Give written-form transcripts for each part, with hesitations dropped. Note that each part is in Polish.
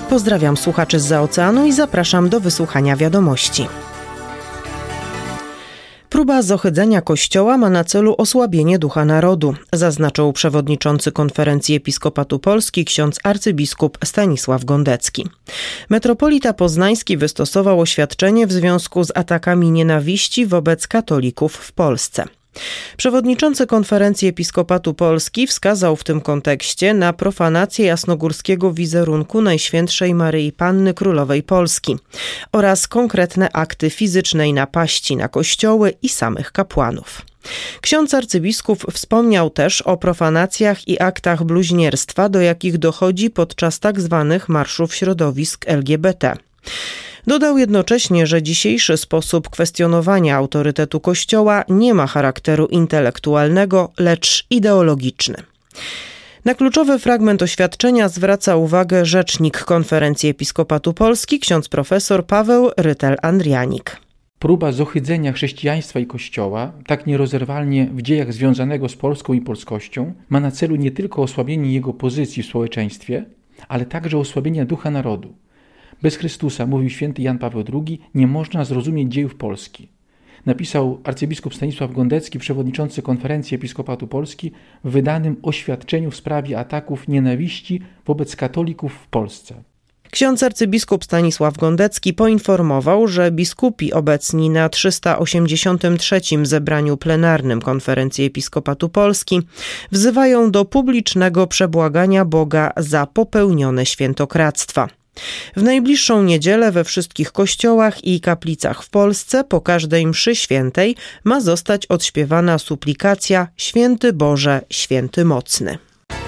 Pozdrawiam słuchaczy zza oceanu i zapraszam do wysłuchania wiadomości. Próba zohydzenia Kościoła ma na celu osłabienie ducha narodu, zaznaczył przewodniczący Konferencji Episkopatu Polski ksiądz arcybiskup Stanisław Gondecki. Metropolita poznański wystosował oświadczenie w związku z atakami nienawiści wobec katolików w Polsce. Przewodniczący Konferencji Episkopatu Polski wskazał w tym kontekście na profanację jasnogórskiego wizerunku Najświętszej Maryi Panny Królowej Polski oraz konkretne akty fizycznej napaści na kościoły i samych kapłanów. Ksiądz arcybiskup wspomniał też o profanacjach i aktach bluźnierstwa, do jakich dochodzi podczas tzw. marszów środowisk LGBT. Dodał jednocześnie, że dzisiejszy sposób kwestionowania autorytetu Kościoła nie ma charakteru intelektualnego, lecz ideologiczny. Na kluczowy fragment oświadczenia zwraca uwagę rzecznik Konferencji Episkopatu Polski, ksiądz profesor Paweł Rytel-Andrianik. Próba zohydzenia chrześcijaństwa i Kościoła, tak nierozerwalnie w dziejach związanego z Polską i polskością, ma na celu nie tylko osłabienie jego pozycji w społeczeństwie, ale także osłabienie ducha narodu. Bez Chrystusa, mówił święty Jan Paweł II, nie można zrozumieć dziejów Polski. Napisał arcybiskup Stanisław Gondecki, przewodniczący Konferencji Episkopatu Polski w wydanym oświadczeniu w sprawie ataków nienawiści wobec katolików w Polsce. Ksiądz arcybiskup Stanisław Gondecki poinformował, że biskupi obecni na 383. zebraniu plenarnym Konferencji Episkopatu Polski wzywają do publicznego przebłagania Boga za popełnione świętokradztwa. W najbliższą niedzielę we wszystkich kościołach i kaplicach w Polsce po każdej mszy świętej ma zostać odśpiewana suplikacja Święty Boże, Święty Mocny.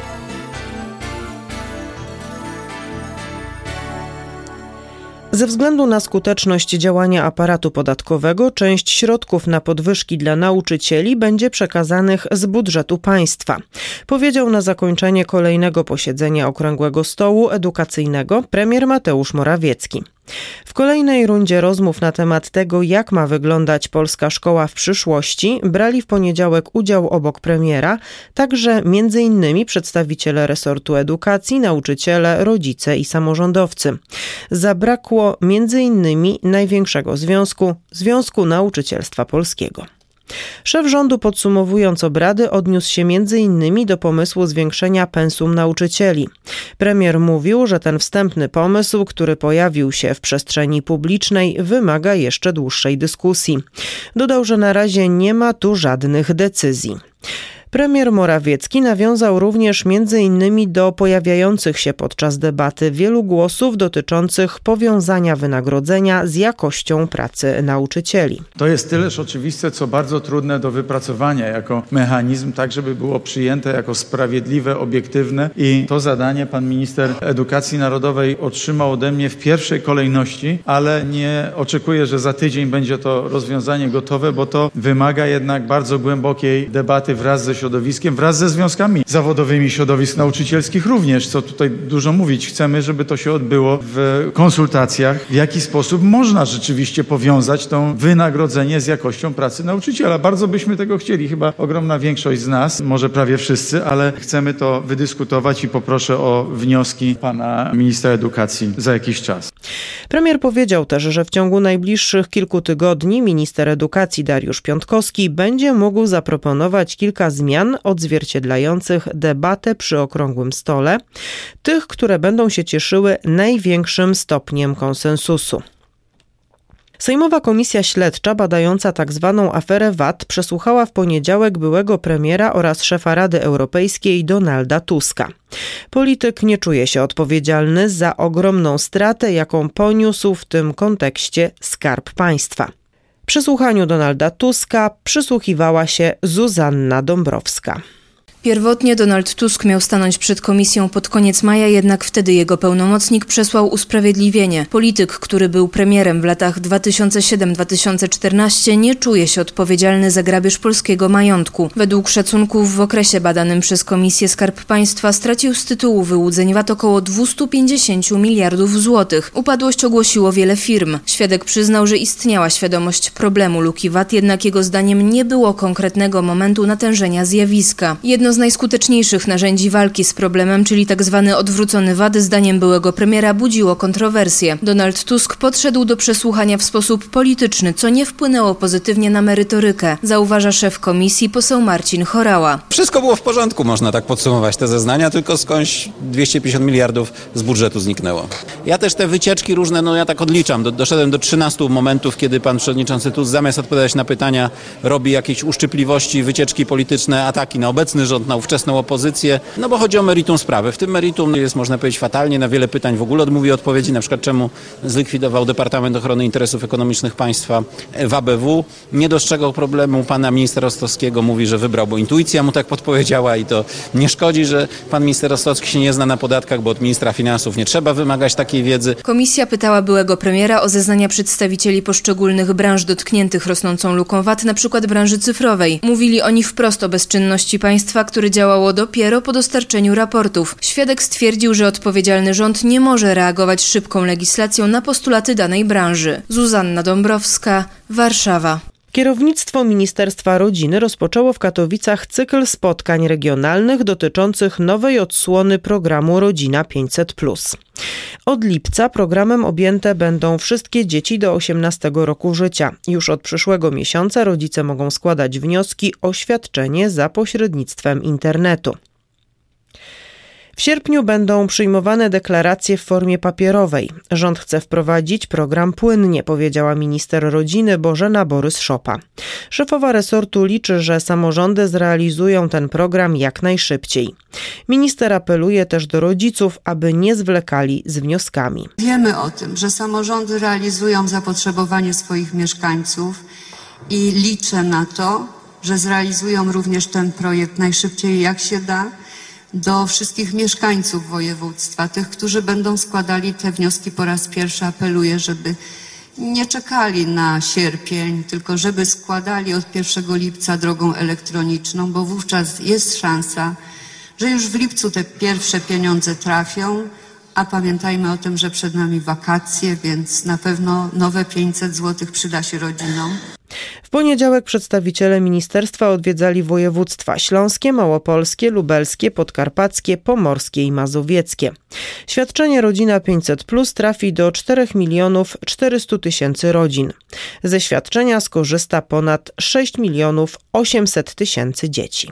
Ze względu na skuteczność działania aparatu podatkowego część środków na podwyżki dla nauczycieli będzie przekazanych z budżetu państwa, powiedział na zakończenie kolejnego posiedzenia Okrągłego Stołu Edukacyjnego premier Mateusz Morawiecki. W kolejnej rundzie rozmów na temat tego, jak ma wyglądać polska szkoła w przyszłości, brali w poniedziałek udział obok premiera także m.in. przedstawiciele resortu edukacji, nauczyciele, rodzice i samorządowcy. Zabrakło m.in. największego Związku Nauczycielstwa Polskiego. Szef rządu, podsumowując obrady, odniósł się m.in. do pomysłu zwiększenia pensum nauczycieli. Premier mówił, że ten wstępny pomysł, który pojawił się w przestrzeni publicznej, wymaga jeszcze dłuższej dyskusji. Dodał, że na razie nie ma tu żadnych decyzji. Premier Morawiecki nawiązał również m.in. do pojawiających się podczas debaty wielu głosów dotyczących powiązania wynagrodzenia z jakością pracy nauczycieli. To jest tyleż oczywiste, co bardzo trudne do wypracowania jako mechanizm, tak żeby było przyjęte jako sprawiedliwe, obiektywne i to zadanie pan minister edukacji narodowej otrzymał ode mnie w pierwszej kolejności, ale nie oczekuję, że za tydzień będzie to rozwiązanie gotowe, bo to wymaga jednak bardzo głębokiej debaty wraz ze środowiskiem, wraz ze związkami zawodowymi środowisk nauczycielskich również, co tutaj dużo mówić. Chcemy, żeby to się odbyło w konsultacjach, w jaki sposób można rzeczywiście powiązać to wynagrodzenie z jakością pracy nauczyciela. Bardzo byśmy tego chcieli, chyba ogromna większość z nas, może prawie wszyscy, ale chcemy to wydyskutować i poproszę o wnioski pana ministra edukacji za jakiś czas. Premier powiedział też, że w ciągu najbliższych kilku tygodni minister edukacji Dariusz Piontkowski będzie mógł zaproponować kilka zmian odzwierciedlających debatę przy Okrągłym Stole, tych, które będą się cieszyły największym stopniem konsensusu. Sejmowa Komisja Śledcza badająca tzw. aferę VAT przesłuchała w poniedziałek byłego premiera oraz szefa Rady Europejskiej Donalda Tuska. Polityk nie czuje się odpowiedzialny za ogromną stratę, jaką poniósł w tym kontekście Skarb Państwa. Przesłuchaniu Donalda Tuska przysłuchiwała się Zuzanna Dąbrowska. Pierwotnie Donald Tusk miał stanąć przed komisją pod koniec maja, jednak wtedy jego pełnomocnik przesłał usprawiedliwienie. Polityk, który był premierem w latach 2007-2014, nie czuje się odpowiedzialny za grabież polskiego majątku. Według szacunków w okresie badanym przez Komisję Skarb Państwa stracił z tytułu wyłudzeń VAT około 250 miliardów złotych. Upadłość ogłosiło wiele firm. Świadek przyznał, że istniała świadomość problemu luki VAT, jednak jego zdaniem nie było konkretnego momentu natężenia zjawiska. Jedno z najskuteczniejszych narzędzi walki z problemem, czyli tzw. odwrócony VAT, zdaniem byłego premiera budziło kontrowersje. Donald Tusk podszedł do przesłuchania w sposób polityczny, co nie wpłynęło pozytywnie na merytorykę, zauważa szef komisji poseł Marcin Horała. Wszystko było w porządku, można tak podsumować te zeznania, tylko skądś 250 miliardów z budżetu zniknęło. Ja też te wycieczki różne, ja tak odliczam, doszedłem do 13 momentów, kiedy pan przewodniczący Tusk zamiast odpowiadać na pytania robi jakieś uszczypliwości, wycieczki polityczne, ataki na obecny rząd, na ówczesną opozycję, bo chodzi o meritum sprawy. W tym meritum jest, można powiedzieć, fatalnie, na wiele pytań w ogóle odmówi odpowiedzi, na przykład czemu zlikwidował Departament Ochrony Interesów Ekonomicznych Państwa w ABW. Nie dostrzegał problemu pana ministra Rostowskiego, mówi, że wybrał, bo intuicja mu tak podpowiedziała i to nie szkodzi, że pan minister Rostowski się nie zna na podatkach, bo od ministra finansów nie trzeba wymagać takiej wiedzy. Komisja pytała byłego premiera o zeznania przedstawicieli poszczególnych branż dotkniętych rosnącą luką VAT, na przykład branży cyfrowej. Mówili oni wprost o bezczynności państwa, które działało dopiero po dostarczeniu raportów. Świadek stwierdził, że odpowiedzialny rząd nie może reagować szybką legislacją na postulaty danej branży. Zuzanna Dąbrowska, Warszawa. Kierownictwo Ministerstwa Rodziny rozpoczęło w Katowicach cykl spotkań regionalnych dotyczących nowej odsłony programu Rodzina 500+. Od lipca programem objęte będą wszystkie dzieci do 18 roku życia. Już od przyszłego miesiąca rodzice mogą składać wnioski o świadczenie za pośrednictwem internetu. W sierpniu będą przyjmowane deklaracje w formie papierowej. Rząd chce wprowadzić program płynnie, powiedziała minister rodziny Bożena Borys-Szopa. Szefowa resortu liczy, że samorządy zrealizują ten program jak najszybciej. Minister apeluje też do rodziców, aby nie zwlekali z wnioskami. Wiemy o tym, że samorządy realizują zapotrzebowanie swoich mieszkańców i liczę na to, że zrealizują również ten projekt najszybciej jak się da. Do wszystkich mieszkańców województwa, tych, którzy będą składali te wnioski po raz pierwszy, apeluję, żeby nie czekali na sierpień, tylko żeby składali od 1 lipca drogą elektroniczną, bo wówczas jest szansa, że już w lipcu te pierwsze pieniądze trafią, a pamiętajmy o tym, że przed nami wakacje, więc na pewno nowe 500 zł przyda się rodzinom. W poniedziałek przedstawiciele ministerstwa odwiedzali województwa śląskie, małopolskie, lubelskie, podkarpackie, pomorskie i mazowieckie. Świadczenie Rodzina 500+ trafi do 4 400 000 rodzin. Ze świadczenia skorzysta ponad 6 800 000 dzieci.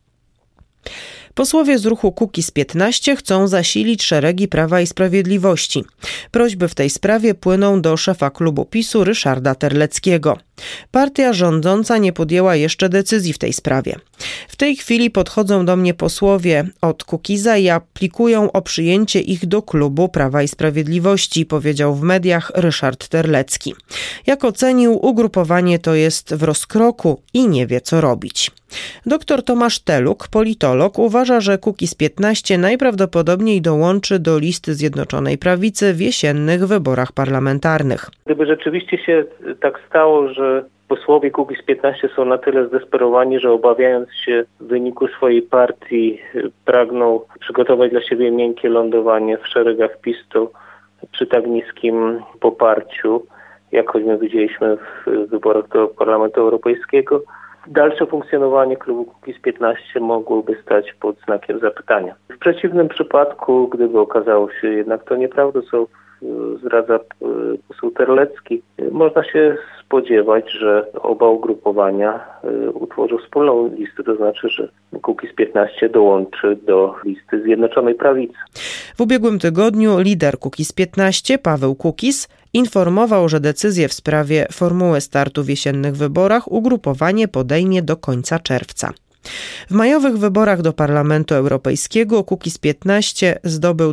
Posłowie z ruchu Kukiz15 chcą zasilić szeregi Prawa i Sprawiedliwości. Prośby w tej sprawie płyną do szefa klubu PiS-u Ryszarda Terleckiego. Partia rządząca nie podjęła jeszcze decyzji w tej sprawie. W tej chwili podchodzą do mnie posłowie od Kukiza i aplikują o przyjęcie ich do klubu Prawa i Sprawiedliwości, powiedział w mediach Ryszard Terlecki. Jak ocenił, ugrupowanie to jest w rozkroku i nie wie, co robić. Dr Tomasz Teluk, politolog, uważa, że Kukiz15 najprawdopodobniej dołączy do listy Zjednoczonej Prawicy w jesiennych wyborach parlamentarnych. Gdyby rzeczywiście się tak stało, że posłowie Kukiz15 są na tyle zdesperowani, że obawiając się wyniku swojej partii pragną przygotować dla siebie miękkie lądowanie w szeregach PiS, to przy tak niskim poparciu, jak choćby widzieliśmy w wyborach do Parlamentu Europejskiego, dalsze funkcjonowanie klubu Kukiz15 mogłoby stać pod znakiem zapytania. W przeciwnym przypadku, gdyby okazało się jednak to nieprawdą, co zdradza poseł Terlecki, można się spodziewać, że oba ugrupowania utworzą wspólną listę, to znaczy, że Kukiz15 dołączy do listy Zjednoczonej Prawicy. W ubiegłym tygodniu lider Kukiz15, Paweł Kukiz, informował, że decyzję w sprawie formuły startu w jesiennych wyborach ugrupowanie podejmie do końca czerwca. W majowych wyborach do Parlamentu Europejskiego Kukiz15 zdobył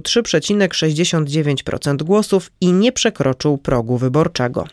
3,69% głosów i nie przekroczył progu wyborczego.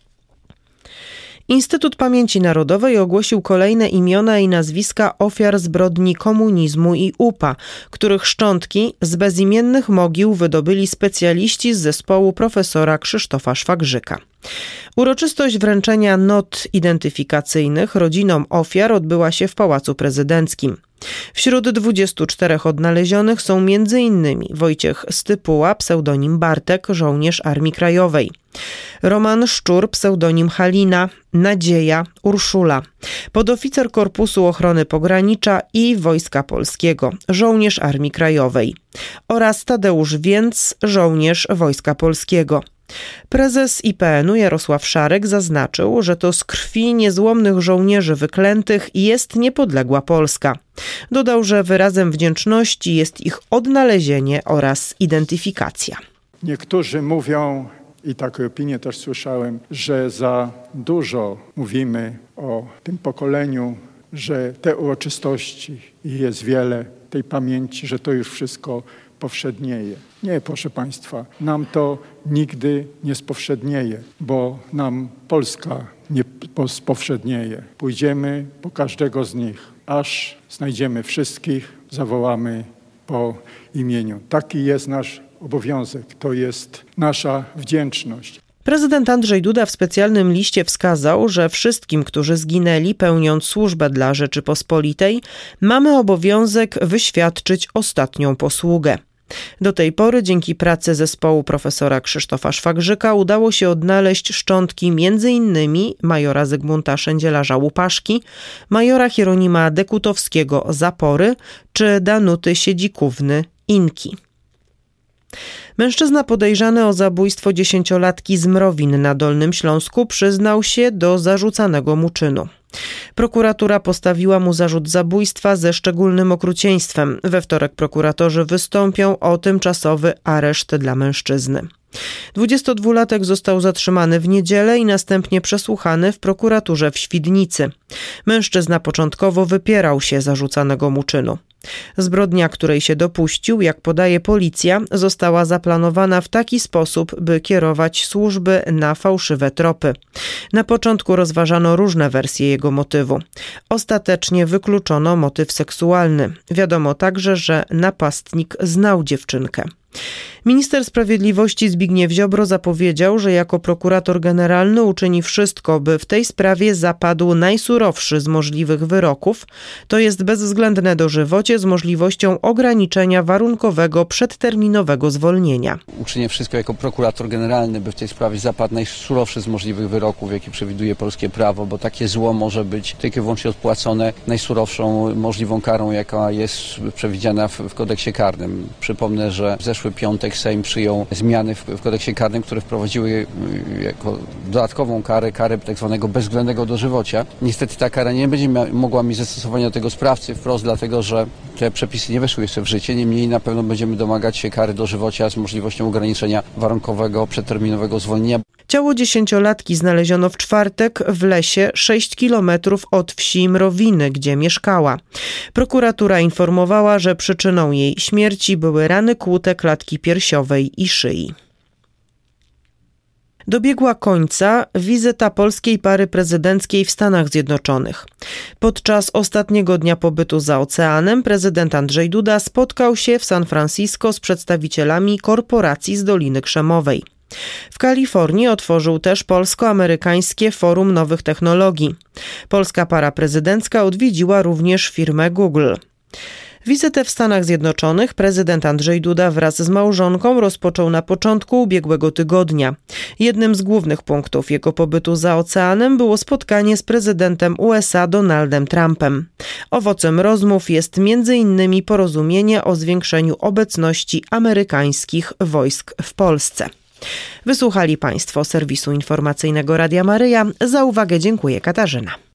Instytut Pamięci Narodowej ogłosił kolejne imiona i nazwiska ofiar zbrodni komunizmu i UPA, których szczątki z bezimiennych mogił wydobyli specjaliści z zespołu profesora Krzysztofa Szwagrzyka. Uroczystość wręczenia not identyfikacyjnych rodzinom ofiar odbyła się w Pałacu Prezydenckim. Wśród 24 odnalezionych są m.in. Wojciech Stypuła, pseudonim Bartek, żołnierz Armii Krajowej, Roman Szczur, pseudonim Halina, Nadzieja, Urszula, podoficer Korpusu Ochrony Pogranicza i Wojska Polskiego, żołnierz Armii Krajowej oraz Tadeusz Więc, żołnierz Wojska Polskiego. Prezes IPN-u Jarosław Szarek zaznaczył, że to z krwi niezłomnych żołnierzy wyklętych jest niepodległa Polska. Dodał, że wyrazem wdzięczności jest ich odnalezienie oraz identyfikacja. Niektórzy mówią, i takie opinie też słyszałem, że za dużo mówimy o tym pokoleniu, że te uroczystości, i jest wiele tej pamięci, że to już wszystko powszednieje. Nie, proszę Państwa, nam to nigdy nie spowszednieje, bo nam Polska nie spowszednieje. Pójdziemy po każdego z nich, aż znajdziemy wszystkich, zawołamy po imieniu. Taki jest nasz obowiązek, to jest nasza wdzięczność. Prezydent Andrzej Duda w specjalnym liście wskazał, że wszystkim, którzy zginęli pełniąc służbę dla Rzeczypospolitej, mamy obowiązek wyświadczyć ostatnią posługę. Do tej pory dzięki pracy zespołu profesora Krzysztofa Szwagrzyka udało się odnaleźć szczątki m.in. majora Zygmunta Szędzielarza-Łupaszki, majora Hieronima Dekutowskiego Zapory czy Danuty Siedzikówny-Inki. Mężczyzna podejrzany o zabójstwo 10-latki z Mrowin na Dolnym Śląsku przyznał się do zarzucanego mu czynu. Prokuratura postawiła mu zarzut zabójstwa ze szczególnym okrucieństwem. We wtorek prokuratorzy wystąpią o tymczasowy areszt dla mężczyzny. 22-latek został zatrzymany w niedzielę i następnie przesłuchany w prokuraturze w Świdnicy. Mężczyzna początkowo wypierał się zarzucanego mu czynu. Zbrodnia, której się dopuścił, jak podaje policja, została zaplanowana w taki sposób, by kierować służby na fałszywe tropy. Na początku rozważano różne wersje jego motywu. Ostatecznie wykluczono motyw seksualny. Wiadomo także, że napastnik znał dziewczynkę. Minister Sprawiedliwości Zbigniew Ziobro zapowiedział, że jako prokurator generalny uczyni wszystko, by w tej sprawie zapadł najsurowszy z możliwych wyroków, to jest bezwzględne dożywocie z możliwością ograniczenia warunkowego przedterminowego zwolnienia. Uczynię wszystko jako prokurator generalny, by w tej sprawie zapadł najsurowszy z możliwych wyroków, jaki przewiduje polskie prawo, bo takie zło może być tylko i wyłącznie odpłacone najsurowszą możliwą karą, jaka jest przewidziana w kodeksie karnym. Przypomnę, że w zeszły piątek Sejm przyjął zmiany w kodeksie karnym, które wprowadziły jako dodatkową karę tak zwanego bezwzględnego dożywocia. Niestety ta kara nie będzie mogła mieć zastosowania do tego sprawcy wprost, dlatego że te przepisy nie weszły jeszcze w życie. Niemniej na pewno będziemy domagać się kary dożywocia z możliwością ograniczenia warunkowego, przedterminowego zwolnienia. Ciało 10-latki znaleziono w czwartek w lesie 6 kilometrów od wsi Mrowiny, gdzie mieszkała. Prokuratura informowała, że przyczyną jej śmierci były rany kłute klatki piersiowej i szyi. Dobiegła końca wizyta polskiej pary prezydenckiej w Stanach Zjednoczonych. Podczas ostatniego dnia pobytu za oceanem prezydent Andrzej Duda spotkał się w San Francisco z przedstawicielami korporacji z Doliny Krzemowej. W Kalifornii otworzył też polsko-amerykańskie Forum Nowych Technologii. Polska para prezydencka odwiedziła również firmę Google. Wizytę w Stanach Zjednoczonych prezydent Andrzej Duda wraz z małżonką rozpoczął na początku ubiegłego tygodnia. Jednym z głównych punktów jego pobytu za oceanem było spotkanie z prezydentem USA Donaldem Trumpem. Owocem rozmów jest m.in. porozumienie o zwiększeniu obecności amerykańskich wojsk w Polsce. Wysłuchali Państwo serwisu informacyjnego Radia Maryja. Za uwagę dziękuję Katarzyna.